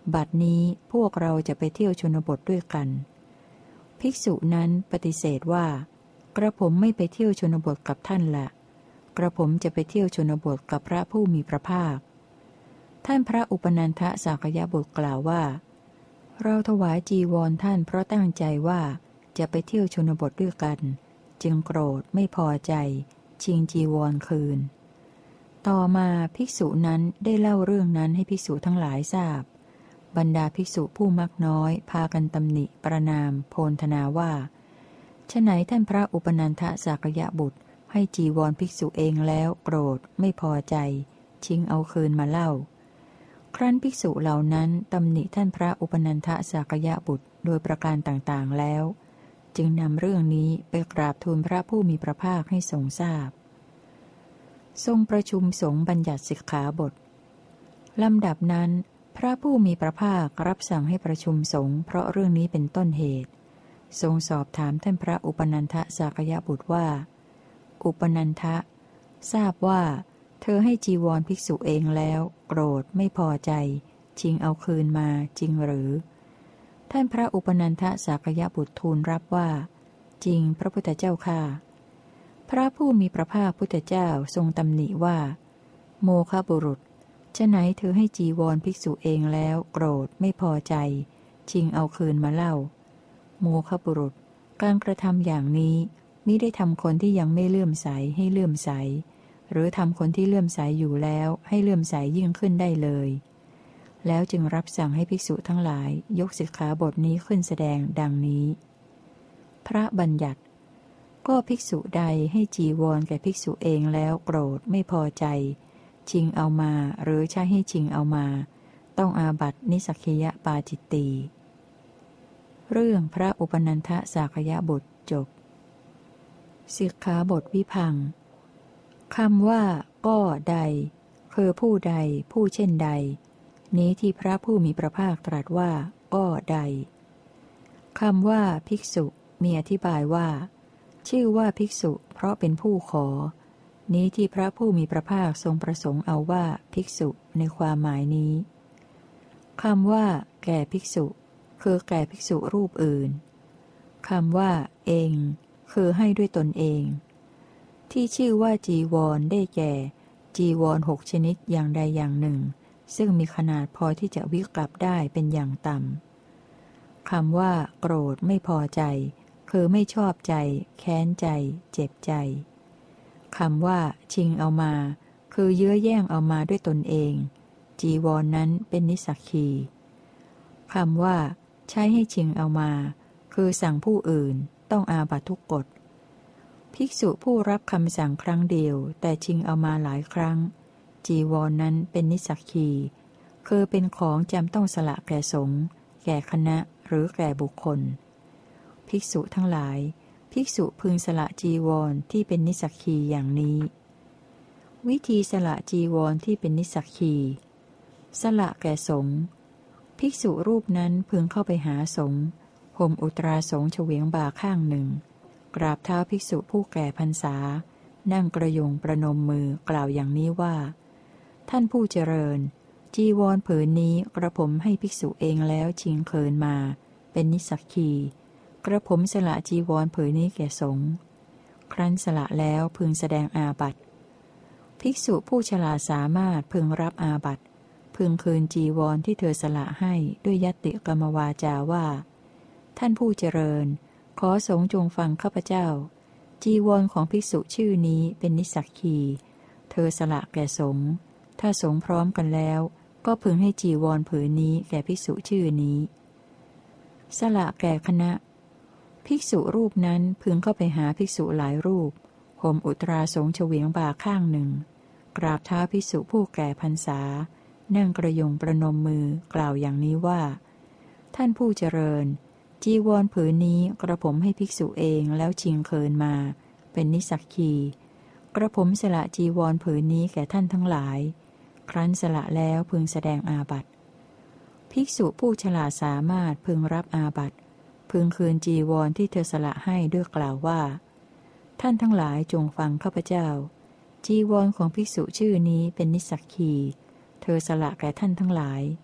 บัดนี้พวกเราจะไปเที่ยวชนบทด้วยกันภิกษุนั้นปฏิเสธว่ากระผมไม่ไปเที่ยวชนบทกับท่านละกระผมจะไปเที่ยวชนบทกับพระผู้มีพระภาคท่านพระอุปนันทสากยบุตรกล่าวว่าเราถวายจีวรท่านเพราะตั้งใจว่าจะไปเที่ยวชนบทด้วยกันจึงโกรธไม่พอใจชิงจีวรคืนต่อมาภิกษุนั้นได้เล่าเรื่องนั้นให้ภิกษุทั้งหลายทราบบรรดาภิกษุผู้มักน้อยพากันตำหนิประนามโพลธนาว่าฉไหนท่านพระอุปนันทสากยบุตรให้จีวรภิกษุเองแล้วโกรธไม่พอใจชิงเอาคืนมาเล่าครั้นภิกษุเหล่านั้นตำหนิท่านพระอุปนันทสากยบุตรโดยประการต่างๆแล้วจึงนำเรื่องนี้ไปกราบทูลพระผู้มีพระภาคให้ทรงทราบทรงประชุมสงฆ์บัญญัติสิกขาบทลำดับนั้นพระผู้มีพระภาครับสั่งให้ประชุมสงฆ์เพราะเรื่องนี้เป็นต้นเหตุทรงสอบถามท่านพระอุปนันทสากยบุตรว่าอุปนันทะทราบว่าเธอให้จีวรภิกษุเองแล้วโกรธไม่พอใจชิงเอาคืนมาจริงหรือท่านพระอุปนันทสากยบุตรทูลรับว่าจริงพระพุทธเจ้าข้าพระผู้มีพระภาคพุทธเจ้าทรงตำหนิว่าโมฆะบุรุษฉะไหนเธอให้จีวรภิกษุเองแล้วโกรธไม่พอใจชิงเอาคืนมาเล่าโมฆะบุรุษการกระทำอย่างนี้มิได้ทำคนที่ยังไม่เลื่อมใสให้เลื่อมใสหรือทำคนที่เลื่อมใสอยู่แล้วให้เลื่อมใสยิ่งขึ้นได้เลยแล้วจึงรับสั่งให้ภิกษุทั้งหลายยกสิกขาบทนี้ขึ้นแสดงดังนี้พระบัญญัติก็ภิกษุใดให้จีวรแก่ภิกษุเองแล้วโกรธไม่พอใจชิงเอามาหรือใช้ให้ชิงเอามาต้องอาบัตินิสสกิยปาจิตตีเรื่องพระอุปนันทสากยบุตรจบสิกขาบทวิพังค์คำว่าก็ใดคือผู้ใดผู้เช่นใดนี้ที่พระผู้มีพระภาคตรัสว่าก็ใดคำว่าภิกษุมีอธิบายว่าชื่อว่าภิกษุเพราะเป็นผู้ขอนี้ที่พระผู้มีพระภาคทรงประสงค์เอาว่าภิกษุในความหมายนี้คำว่าแก่ภิกษุคือแก่ภิกษุรูปอื่นคำว่าเองคือให้ด้วยตนเองที่ชื่อว่าจีวรได้แก่จีวร6ชนิดอย่างใดอย่างหนึ่งซึ่งมีขนาดพอที่จะวิกลับได้เป็นอย่างต่ำคำว่าโกรธไม่พอใจคือไม่ชอบใจแค้นใจเจ็บใจคำว่าชิงเอามาคือเยื้อแย่งเอามาด้วยตนเองจีวรนั้นเป็นนิสสักคีคำว่าใช้ให้ชิงเอามาคือสั่งผู้อื่นต้องอาบัตทุกกฎภิกษุผู้รับคำสั่งครั้งเดียวแต่ชิงเอามาหลายครั้งจีวรนั้นเป็นนิสสักคีคือเป็นของจำต้องสละแก่สงฆ์แก่คณะหรือแก่บุคคลภิกษุทั้งหลายภิกษุพึงสละจีวรที่เป็นนิสสักคีอย่างนี้วิธีสละจีวรที่เป็นนิสสักคีสละแก่สงฆ์ภิกษุรูปนั้นพึงเข้าไปหาสงฆ์ห่มอุตราสงฆ์เฉวียงบ่าข้างหนึ่งกราบเท้าภิกษุผู้แก่พรรษานั่งกระยงประนมมือกล่าวอย่างนี้ว่าท่านผู้เจริญจีวรผืนนี้กระผมให้ภิกษุเองแล้วชิงเคินมาเป็นนิสสักคีกระผมสละจีวรผืนนี้แก่สงฆ์ครั้นสละแล้วพึงแสดงอาบัติภิกษุผู้ฉลาดสามารถพึงรับอาบัติพึงคืนจีวรที่เธอสละให้ด้วยยติกรรมวาจาว่าท่านผู้เจริญขอสงฆ์จงฟังข้าพเจ้าจีวรของภิกษุชื่อนี้เป็นนิสสักคีเธอสละแก่สงฆ์ถ้าสงฆ์พร้อมกันแล้วก็พึงให้จีวรผืนนี้แก่ภิกษุชื่อนี้สละแก่คณะภิกษุรูปนั้นพึงเข้าไปหาภิกษุหลายรูปห่มอุตราสงฆ์เฉวียงบ่าข้างหนึ่งกราบเท้าภิกษุผู้แก่พรรษานั่งกระยงประนมมือกล่าวอย่างนี้ว่าท่านผู้เจริญจีวรผืนนี้กระผมให้ภิกษุเองแล้วชิงเคินมาเป็นนิสสักคีกระผมสละจีวรผืนนี้แก่ท่านทั้งหลายครั้นสละแล้วพึงแสดงอาบัติภิกษุผู้ฉลาดสามารถพึงรับอาบัติพึงคืนจีวรที่เธอสละให้ด้วยกล่าวว่าท่านทั้งหลายจงฟังข้าพเจ้าจีวรของภิกษุชื่อนี้เป็นนิสสักคีเธอสละแก่ท่านทั้งหลายท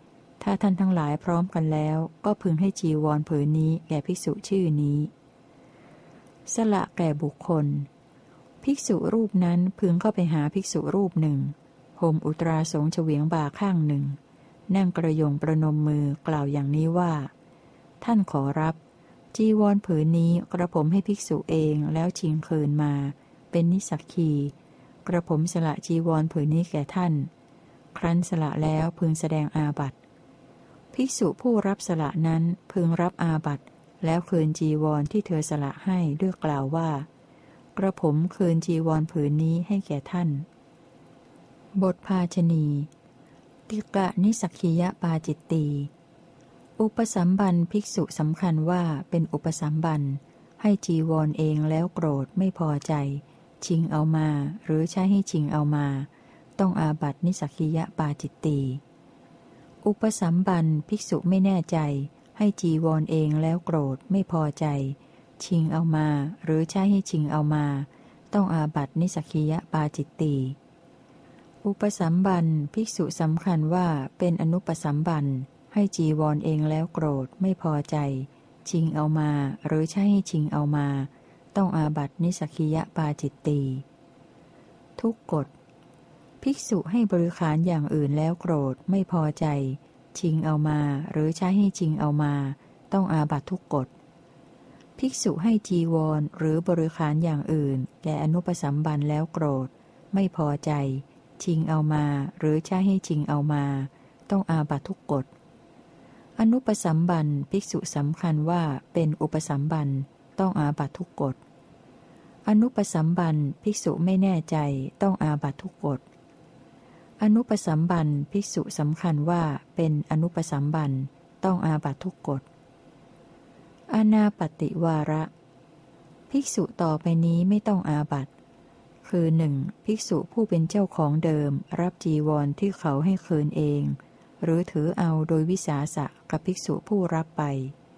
ถ้าท่านทั้งหลายพร้อมกันแล้วก็พึงให้จีวรผืนนี้แก่ภิกษุชื่อนี้สละแก่บุคคลภิกษุรูปนั้นพึงเข้าไปหาภิกษุรูปหนึ่งห่มอุตราสงเฉวียงบ่าข้างหนึ่งนั่งกระยงประนมมือกล่าวอย่างนี้ว่าท่านขอรับจีวรผืนนี้กระผมให้ภิกษุเองแล้วชิงคืนมาเป็นนิสักคีกระผมสละจีวรผืนนี้แก่ท่านครั้นสละแล้วพึงแสดงอาบัติภิกษุผู้รับสละนั้นพึงรับอาบัติแล้วคืนจีวรที่เธอสละให้ด้วยกล่าวว่ากระผมคืนจีวรผืนนี้ให้แก่ท่านบทภาชณีติกะนิสักคียปาจิตตีอุปสัมบันภิกษุสำคัญว่าเป็นอุปสัมบันให้จีวรเองแล้วโกรธไม่พอใจชิงเอามาหรือใช้ให้ชิงเอามาต้องอาบัตินิสักคียปาจิตตีอุปสัมบันภิกษุไม่แน่ใจให้จีวรเองแล้วโกรธไม่พอใจชิงเอามาหรือใช้ให้ชิงเอามาต้องอาบัตินิสักคียปาจิตตีอุปสัมบันภิกษุสำคัญว่าเป็นอนุปสัมบันให้จีวรเองแล้วโกรธไม่พอใจชิงเอามาหรือใช้ให้ชิงเอามาต้องอาบัตินิสักคียปาจิตตีทุกกฎภิกษุให้บริขารอย่างอื่นแล้วโกรธไม่พอใจชิงเอามาหรือใช้ให้ชิงเอามาต้องอาบัติทุกกฎภิกษุให้จีวรหรือบริขารอย่างอื่นแก่อนุปสัมบันแล้วโกรธไม่พอใจชิงเอามาหรือใช้ให้ชิงเอามาต้องอาบัติทุกกฎอนุปสัมบันภิกษุสำคัญว่าเป็นอุปสัมบันต้องอาบัติทุกกฎอนุปสัมบันภิกษุไม่แน่ใจต้องอาบัติทุกกฎอนุปสัมบันภิกษุสำคัญว่าเป็นอนุปสัมบันต้องอาบัติทุกกฎอานาปติวาระภิกษุต่อไปนี้ไม่ต้องอาบัติคือ 1. ภิกษุผู้เป็นเจ้าของเดิมรับจีวรที่เขาให้คืนเองหรือถือเอาโดยวิสาสะกับภิกษุผู้รับไป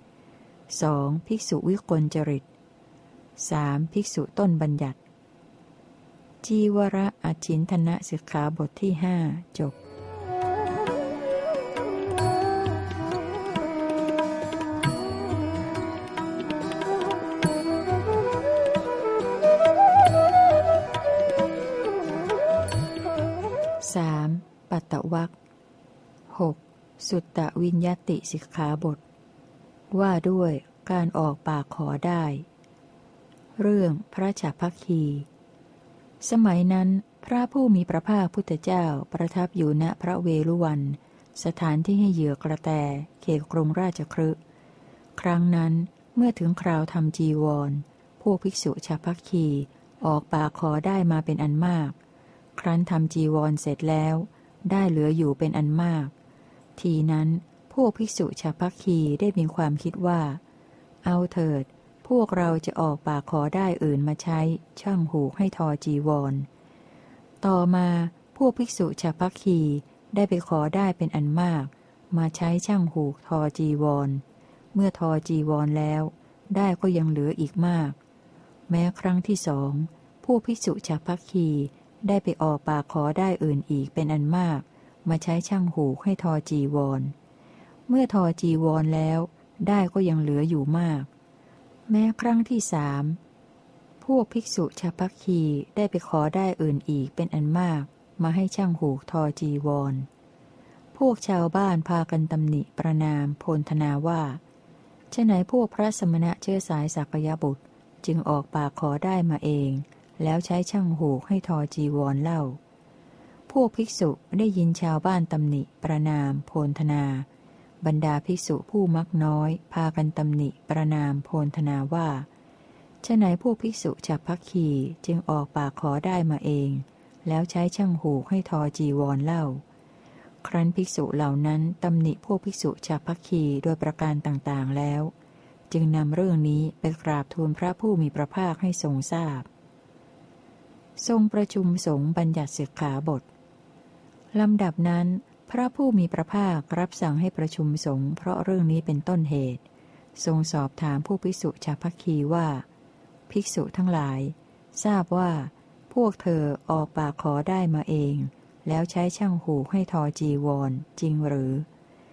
2. ภิกษุวิกลจริต 3. ภิกษุต้นบัญญัติจีวระอชินทนะสิกขาบทที่ 5 จบ3. ปัตตวรรค 6. สุตตวิญญติสิกขาบทว่าด้วยการออกปากขอได้เรื่องพระฉัพพคีสมัยนั้นพระผู้มีพระภาคพุทธเจ้าประทับอยู่ณพระเวฬุวันสถานที่ให้เหยื่อกระแตเขตกรุงราชคฤห์ครั้งนั้นเมื่อถึงคราวทำจีวรพวกภิกษุฉัพพคีออกปากขอได้มาเป็นอันมากครั้นทำจีวรเสร็จแล้วได้เหลืออยู่เป็นอันมากทีนั้นพวกภิกษุฉัพพคีได้มีความคิดว่าเอาเถิดพวกเราจะออกปากขอได้อื่นมาใช้ช่างหูกให้ทอจีวรต่อมาพวกภิกษุฉัพพคีได้ไปขอได้เป็นอันมากมาใช้ช่างหูกทอจีวรเมื่อทอจีวรแล้วได้ก็ยังเหลืออีกมากแม้ครั้งที่สองพวกภิกษุฉัพพคีได้ไปออกปากขอได้อื่นอีกเป็นอันมากมาใช้ช่างหูกให้ทอจีวรเมื่อทอจีวรแล้วได้ก็ยังเหลืออยู่มากแม้ครั้งที่สามพวกภิกษุฉัพพคีได้ไปขอได้อื่นอีกเป็นอันมากมาให้ช่างหูกทอจีวรพวกชาวบ้านพากันตำหนิประณามโพลธนาว่าฉะไหนพวกพระสมณะเชื้อสายสักยบุตรจึงออกปากขอได้มาเองแล้วใช้ช่างหูกให้ทอจีวรเล่าพวกภิกษุได้ยินชาวบ้านตำหนิประณามโพลธนาบรรดาภิกษุผู้มักน้อยพากันตำหนิประณามโพลธนาว่าฉะไหนพวกภิกษุฉัพพคีจึงออกปากขอได้มาเองแล้วใช้ช่างหูกให้ทอจีวรเล่าครั้นภิกษุเหล่านั้นตำหนิพวกภิกษุฉัพพคีโดยประการต่างๆแล้วจึงนำเรื่องนี้ไปกราบทูลพระผู้มีพระภาคให้ทรงทราบทรงประชุมสงฆ์บัญญัติสิกขาบทลำดับนั้นพระผู้มีพระภาครับสั่งให้ประชุมสงฆ์เพราะเรื่องนี้เป็นต้นเหตุทรงสอบถามผู้ภิกษุฉัพพคีว่าภิกษุทั้งหลายทราบว่าพวกเธอออกปากขอได้มาเองแล้วใช้ช่างหูกให้ทอจีวรจริงหรือ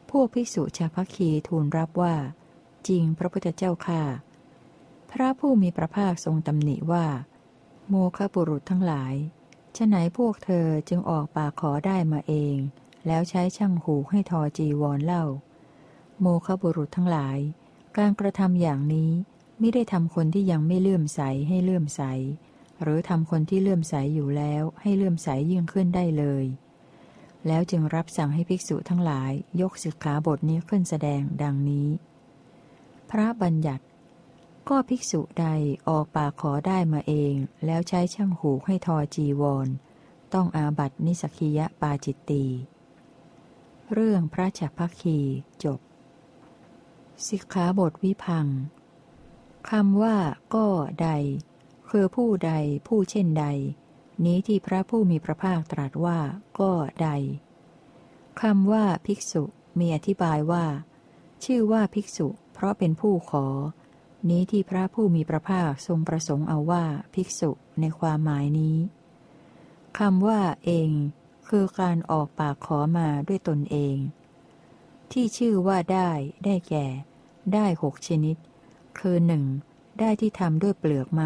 พวกภิกษุชาวพัคคีทูลรับว่าจริงพระพุทธเจ้าข้าพระผู้มีพระภาคทรงตำหนิว่าโมฆะบุรุษทั้งหลายฉะไหนพวกเธอจึงออกปากขอได้มาเองแล้วใช้ช่างหูให้ทอจีวรเล่าโมฆะบุรุษทั้งหลายการกระทำอย่างนี้ไม่ได้ทำคนที่ยังไม่เลื่อมใสให้เลื่อมใสหรือทำคนที่เลื่อมใสอยู่แล้วให้เลื่อมใสยิ่งขึ้นได้เลยแล้วจึงรับสั่งให้ภิกษุทั้งหลายยกสิกขาบทนี้ขึ้นแสดงดังนี้พระบัญญัติก็ภิกษุใดออกปากขอได้มาเองแล้วใช้ช่างหูให้ทอจีวรต้องอาบัตินิสกคียปาจิตตีเรื่องพระฉัพพคีจบสิกขาบทวิพังค์คำว่าก็ใดคือผู้ใดผู้เช่นใดนี้ที่พระผู้มีพระภาคตรัสว่าก็ใดคำว่าภิกษุมีอธิบายว่าชื่อว่าภิกษุเพราะเป็นผู้ขอนี้ที่พระผู้มีพระภาคทรงประสงค์เอาว่าภิกษุในความหมายนี้คำว่าเองคือการออกปากขอมาด้วยตนเองที่ชื่อว่าได้แก่ได้6ชนิดคือ 1. ได้ที่ทำด้วยเปลือกไม้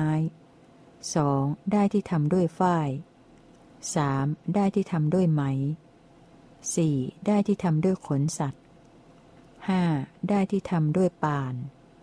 2. ได้ที่ทำด้วยฝ้าย 3. ได้ที่ทำด้วยไหม 4. ได้ที่ทำด้วยขนสัตว์ 5. ได้ที่ทำด้วยป่าน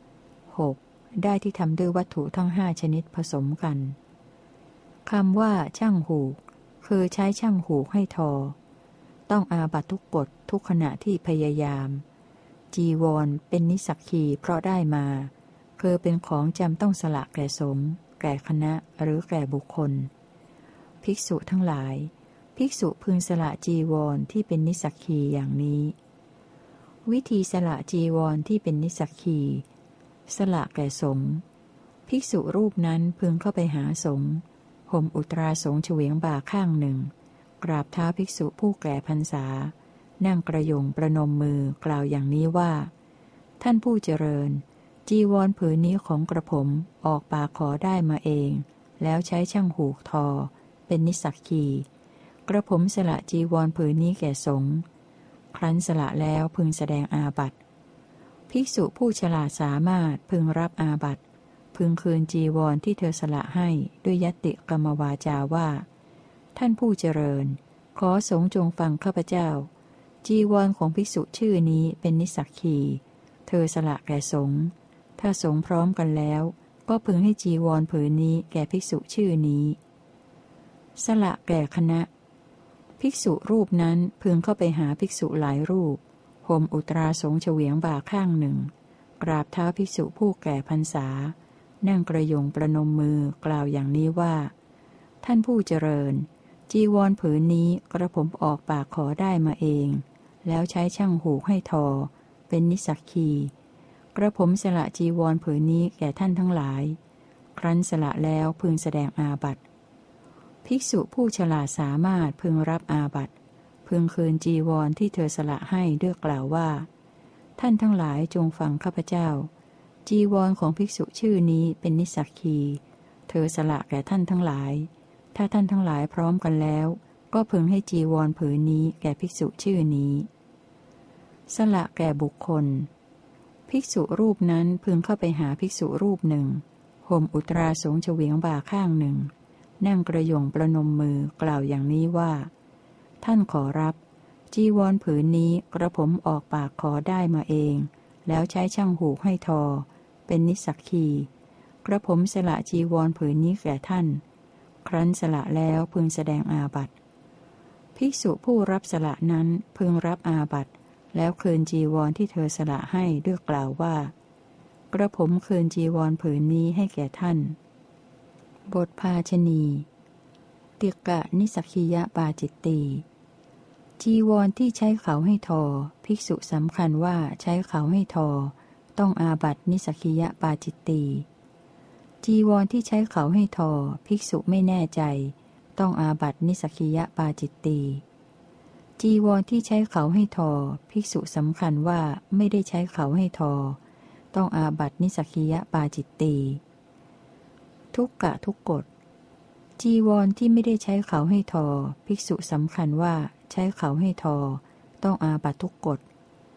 6. ได้ที่ทำด้วยวัตถุทั้ง5ชนิดผสมกันคำว่าช่างหูกคือใช้ช่างหูกให้ทอต้องอาบัตทุกกฎทุกขณะที่พยายามจีวรเป็นนิสักคีเพราะได้มาคือเป็นของจำต้องสละแก่สงฆ์แก่คณะหรือแก่บุคคลภิกษุทั้งหลายภิกษุพึงสละจีวรที่เป็นนิสักคีอย่างนี้วิธีสละจีวรที่เป็นนิสักคีสละแก่สงฆ์ภิกษุรูปนั้นพึงเข้าไปหาสงฆ์ห่มอุตราสงฆ์เฉวียงบ่าข้างหนึ่งกราบเท้าภิกษุผู้แก่พรรษานั่งกระยงประนมมือกล่าวอย่างนี้ว่าท่านผู้เจริญจีวรผืนนี้ของกระผมออกปากขอได้มาเองแล้วใช้ช่างหูกทอเป็นนิสักคีกระผมสละจีวรผืนนี้แก่สงฆ์ครั้นสละแล้วพึงแสดงอาบัติภิกษุผู้ฉลาดสามารถพึงรับอาบัติพึงคืนจีวรที่เธอสละให้ด้วยยติกรรมวาจาว่าท่านผู้เจริญขอสงฆ์จงฟังข้าพเจ้าจีวรของภิกษุชื่อนี้เป็นนิสักคีเธอสละแก่สงฆ์ถ้าสงฆ์พร้อมกันแล้วก็พึงให้จีวรผืนนี้แก่ภิกษุชื่อนี้สละแก่คณะภิกษุรูปนั้นพึงเข้าไปหาภิกษุหลายรูปห่มอุตราสงฆ์เฉวียงบ่าข้างหนึ่งกราบเท้าภิกษุผู้แก่พรรษานั่งกระยงประนมมือกล่าวอย่างนี้ว่าท่านผู้เจริญจีวรผืนนี้กระผมออกปากขอได้มาเองแล้วใช้ช่างหูกให้ทอเป็นนิสักคีกระผมสละจีวรผืนนี้แก่ท่านทั้งหลายครั้นสละแล้วพึงแสดงอาบัติภิกษุผู้ฉลาดสามารถพึงรับอาบัติพึงคืนจีวรที่เธอสละให้ด้วยกล่าวว่าท่านทั้งหลายจงฟังข้าพเจ้าจีวรของภิกษุชื่อนี้เป็นนิสักคีเธอสละแก่ท่านทั้งหลายถ้าท่านทั้งหลายพร้อมกันแล้วก็พึงให้จีวรผืนนี้แก่ภิกษุชื่อนี้สละแก่บุคคลภิกษุรูปนั้นพึงเข้าไปหาภิกษุรูปหนึ่งห่มอุตราสงฆ์เฉวียงบ่าข้างหนึ่งนั่งกระยงประนมมือกล่าวอย่างนี้ว่าท่านขอรับจีวรผืนนี้กระผมออกปากขอได้มาเองแล้วใช้ช่างหูกให้ทอเป็นนิสักคีกระผมสละจีวรผืนนี้แก่ท่านครั้นสละแล้วพึงแสดงอาบัติภิกษุผู้รับสละนั้นพึงรับอาบัติแล้วคืนจีวรที่เธอสละให้ด้วยกล่าวว่ากระผมคืนจีวรผืนนี้ให้แก่ท่านบทภาชณีติกะนิสักคียปาจิตตีจีวรที่ใช้เขาให้ทอภิกษุสำคัญว่าใช้เขาให้ทอต้องอาบัตินิสักคียปาจิตตีจีวรที่ใช้เขาให้ทอภิกษุไม่แน่ใจต้องอาบัตินิสักคียปาจิตตีจีวรที่ใช้เขาให้ทอภิกษุสำคัญว่าไม่ได้ใช้เขาให้ทอต้องอาบัตินิสักคียปาจิตตีทุกกะทุกกฎจีวรที่ไม่ได้ใช้เขาให้ทอภิกษุสำคัญว่าใช้เขาให้ทอต้องอาบัติทุกกฎ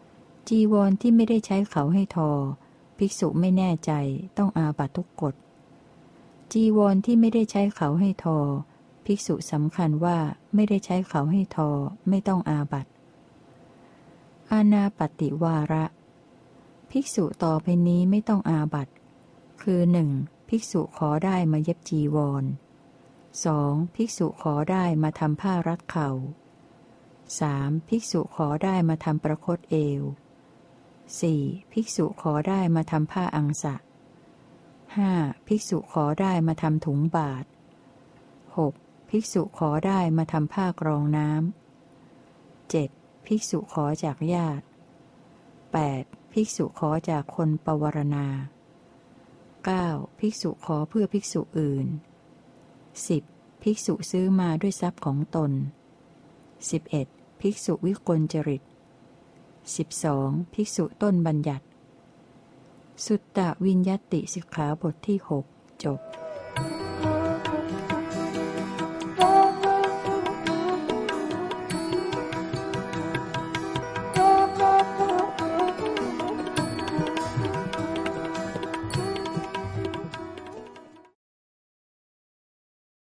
จีวรที่ไม่ได้ใช้เขาให้ทอภิกษุไม่แน่ใจต้องอาบัตทุกกฎจีวรที่ไม่ได้ใช้เขาให้ทอภิกษุสำคัญว่าไม่ได้ใช้เขาให้ทอไม่ต้องอาบัติอานาปฏิวาระภิกษุต่อไปนี้ไม่ต้องอาบัติคือ 1. ภิกษุขอได้มาเย็บจีวร 2. ภิกษุขอได้มาทำผ้ารัดเข่า 3. ภิกษุขอได้มาทำประคตเอว 4. ภิกษุขอได้มาทำผ้าอังสะ 5. ภิกษุขอได้มาทำถุงบาตร 6. ภิกษุขอได้มาทำผ้ากรองน้ำ 7. ภิกษุขอจากญาติ 8. ภิกษุขอจากคนปวารณา 9. ภิกษุขอเพื่อภิกษุอื่น 10. ภิกษุซื้อมาด้วยทรัพย์ของตน 11. ภิกษุวิกลจริต 12. ภิกษุต้นบัญญัติสุตตวิญญัตติสิกขาบทที่ 6 จบ